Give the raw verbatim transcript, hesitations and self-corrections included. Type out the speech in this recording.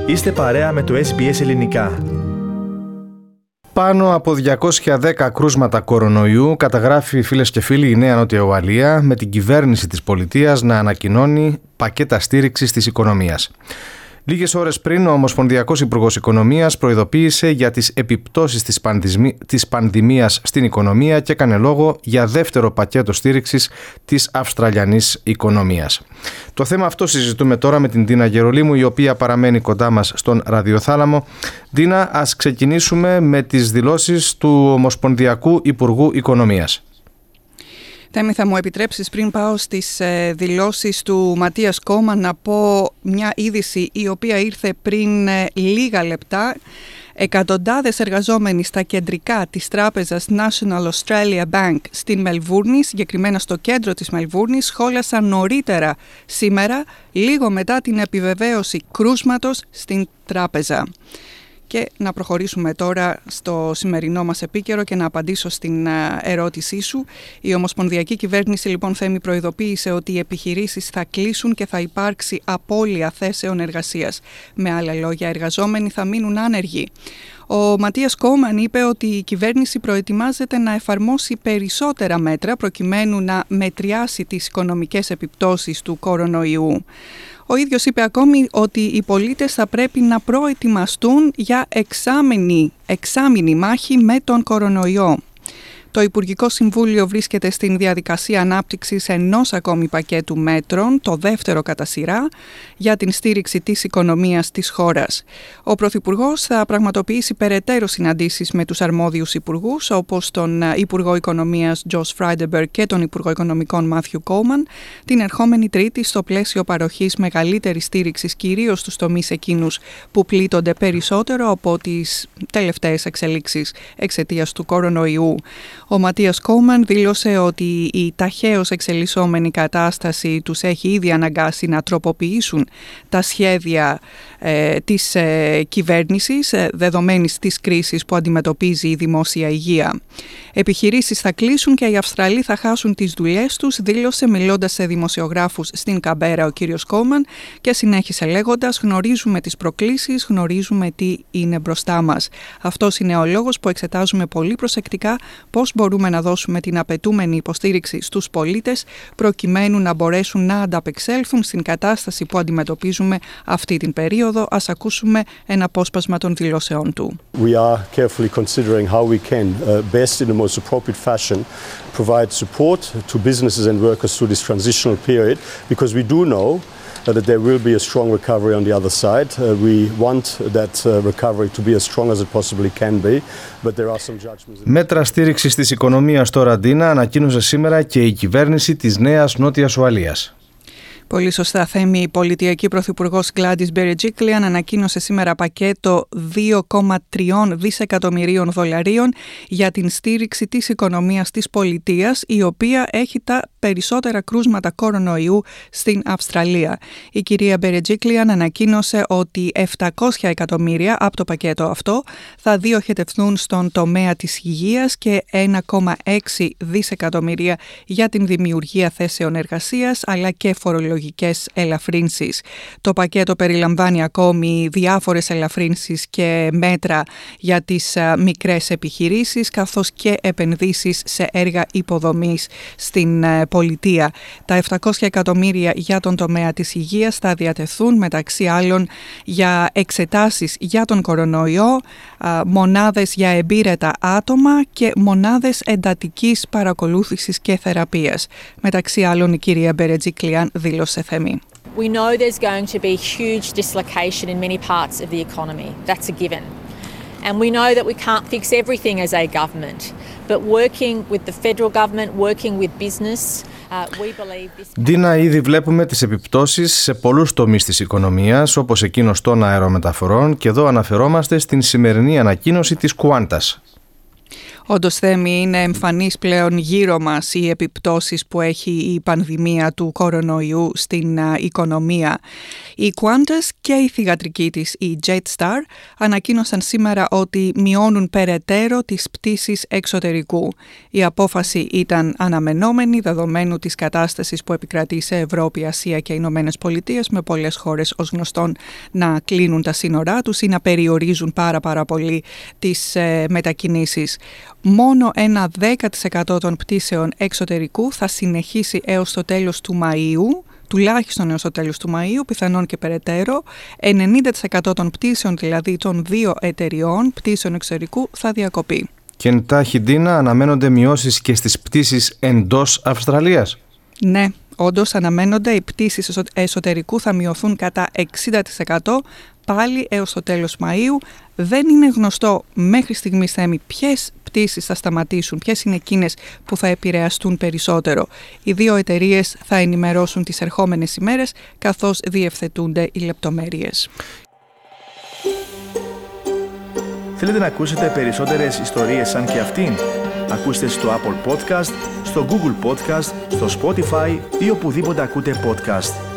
Είστε παρέα με το ες μπι ες Ελληνικά. Πάνω από διακόσια δέκα κρούσματα κορονοϊού καταγράφει, φίλες και φίλοι, η Νέα Νότια Ουαλία, με την κυβέρνηση της πολιτείας να ανακοινώνει πακέτα στήριξης της οικονομίας. Λίγες ώρες πριν, ο Ομοσπονδιακός Υπουργός Οικονομίας προειδοποίησε για τις επιπτώσεις της, πανδημι... της πανδημίας στην οικονομία και έκανε λόγο για δεύτερο πακέτο στήριξης της Αυστραλιανής οικονομίας. Το θέμα αυτό συζητούμε τώρα με την Ντίνα Γερολίμου, η οποία παραμένει κοντά μας στον ραδιοθάλαμο. Ντίνα, ας ξεκινήσουμε με τις δηλώσεις του Ομοσπονδιακού Υπουργού Οικονομίας. Θέμη, θα μου επιτρέψεις πριν πάω στις ε, δηλώσεις του Ματίας Κόμαν να πω μια είδηση η οποία ήρθε πριν ε, λίγα λεπτά. Εκατοντάδες εργαζόμενοι στα κεντρικά της τράπεζας National Australia Bank στην Μελβούρνη, συγκεκριμένα στο κέντρο της Μελβούρνης, σχόλασαν νωρίτερα σήμερα, λίγο μετά την επιβεβαίωση κρούσματος στην τράπεζα. Και να προχωρήσουμε τώρα στο σημερινό μας επίκαιρο και να απαντήσω στην ερώτησή σου. Η Ομοσπονδιακή Κυβέρνηση, λοιπόν, Θέμη, προειδοποίησε ότι οι επιχειρήσεις θα κλείσουν και θα υπάρξει απώλεια θέσεων εργασίας. Με άλλα λόγια, εργαζόμενοι θα μείνουν άνεργοι. Ο Ματίας Κόμαν είπε ότι η κυβέρνηση προετοιμάζεται να εφαρμόσει περισσότερα μέτρα προκειμένου να μετριάσει τις οικονομικές επιπτώσεις του κορονοϊού. Ο ίδιος είπε ακόμη ότι οι πολίτες θα πρέπει να προετοιμαστούν για εξάμηνη, εξάμηνη μάχη με τον κορονοϊό. Το Υπουργικό Συμβούλιο βρίσκεται στην διαδικασία ανάπτυξης ενός ακόμη πακέτου μέτρων, το δεύτερο κατά σειρά, για την στήριξη της οικονομίας της χώρας. Ο Πρωθυπουργός θα πραγματοποιήσει περαιτέρω συναντήσεις με τους αρμόδιους υπουργούς, όπως τον Υπουργό Οικονομίας Τζος Φράιντεμπεργκ και τον Υπουργό Οικονομικών Μάθιου Κόμαν, την ερχόμενη Τρίτη στο πλαίσιο παροχής μεγαλύτερης στήριξης κυρίως στους τομείς εκείνους που πλήττονται περισσότερο από τις τελευταίες εξελίξεις εξαιτίας του κορονοϊού. Ο Ματίας Κόμαν δήλωσε ότι η ταχαίως εξελισσόμενη κατάσταση τους έχει ήδη αναγκάσει να τροποποιήσουν τα σχέδια ε, της ε, κυβέρνησης ε, δεδομένης της κρίσης που αντιμετωπίζει η δημόσια υγεία. Επιχειρήσεις θα κλείσουν και οι Αυστραλοί θα χάσουν τις δουλειές τους, δήλωσε μιλώντας σε δημοσιογράφους στην Καμπέρα ο κύριος Κόμαν και συνέχισε λέγοντας: γνωρίζουμε τις προκλήσεις, γνωρίζουμε τι είναι μπροστά μας. Αυτός είναι ο λόγος που εξετάζουμε πολύ προσεκτικά πώς μπορούμε να δώσουμε την απαιτούμενη υποστήριξη στους πολίτες προκειμένου να μπορέσουν να ανταπεξέλθουν στην κατάσταση που αντιμετωπίζουμε αυτή την περίοδο. Ας ακούσουμε ένα απόσπασμα των δηλώσεών του. We are carefully considering how we can uh, best in the most appropriate fashion provide support to businesses and workers through this transitional period, because we do know that there will be a strong recovery on the other side. Uh, we want that uh, recovery to be as strong as it possibly can be, but there are some judgments. Μέτρα στήριξης της οικονομίας τώρα, Ντίνα, ανακοίνωσε σήμερα και η κυβέρνηση της Νέας Νότιας Ουαλίας. Πολύ σωστά, Θέμη. Η πολιτιακή πρωθυπουργός Γκλάντις Μπερετζίκλιαν ανακοίνωσε σήμερα πακέτο δύο κόμμα τρία δισεκατομμυρίων δολαρίων για την στήριξη της οικονομίας της πολιτείας, η οποία έχει τα περισσότερα κρούσματα κορονοϊού στην Αυστραλία. Η κυρία Μπερετζίκλιαν ανακοίνωσε ότι επτακόσια εκατομμύρια από το πακέτο αυτό θα διοχετευθούν στον τομέα της υγείας και ένα κόμμα έξι δισεκατομμύρια για την δημιουργία θέσεων εργασίας αλλά και φορολογικές ελαφρύνσεις. Το πακέτο περιλαμβάνει ακόμη διάφορες ελαφρύνσεις και μέτρα για τις μικρές επιχειρήσεις καθώς και επενδύσεις σε έργα υποδομής στην πολιτεία. Τα επτακόσια εκατομμύρια για τον τομέα της υγείας θα διατεθούν μεταξύ άλλων για εξετάσεις για τον κορονοϊό, μονάδες για εμπείρετα άτομα και μονάδες εντατικής παρακολούθησης και θεραπείας. Μεταξύ άλλων η κυρία Μπερετζίκλιαν δήλωσε, Θέμη. We know there's going to be huge dislocation in many parts of the economy. That's a given. And we know that we can't fix everything as a government, but working with the federal government, working with business, uh, we believe this... Ντίνα, ήδη βλέπουμε τις επιπτώσεις σε πολλούς τομείς της οικονομίας, όπως εκείνος των αερομεταφορών, και εδώ αναφερόμαστε στην σημερινή ανακοίνωση της Qantas. Όντως, Θέμη, είναι εμφανής πλέον γύρω μας οι επιπτώσεις που έχει η πανδημία του κορονοϊού στην α, οικονομία. Η Qantas και η θυγατρική της, η Jetstar, ανακοίνωσαν σήμερα ότι μειώνουν περαιτέρω τις πτήσεις εξωτερικού. Η απόφαση ήταν αναμενόμενη δεδομένου της κατάστασης που επικρατεί σε Ευρώπη, Ασία και Ηνωμένες Πολιτείες, με πολλές χώρες ως γνωστόν να κλείνουν τα σύνορά τους ή να περιορίζουν πάρα πάρα πολύ τις ε, μετακινήσεις. Μόνο ένα δέκα τοις εκατό των πτήσεων εξωτερικού θα συνεχίσει έως το τέλος του Μαΐου, τουλάχιστον έως το τέλος του Μαΐου, πιθανόν και περαιτέρω. ενενήντα τοις εκατό των πτήσεων, δηλαδή των δύο εταιριών πτήσεων εξωτερικού, θα διακοπεί. Και εντάχει, Ντίνα, αναμένονται μειώσεις και στις πτήσεις εντός Αυστραλίας. Ναι, όντως αναμένονται οι πτήσεις εσωτερικού θα μειωθούν κατά εξήντα τοις εκατό πάλι έως το τέλος Μαΐου. Δεν είναι γνωστό μέχρι στιγμής, Θέμη, ποιες πτήσεις θα σταματήσουν, ποιες είναι εκείνες που θα επηρεαστούν περισσότερο. Οι δύο εταιρείες θα ενημερώσουν τις ερχόμενες ημέρες καθώς διευθετούνται οι λεπτομέρειες. Θέλετε να ακούσετε περισσότερες ιστορίες σαν και αυτήν? Ακούστε στο Apple Podcast, στο Google Podcast, στο Spotify ή οπουδήποτε ακούτε podcast.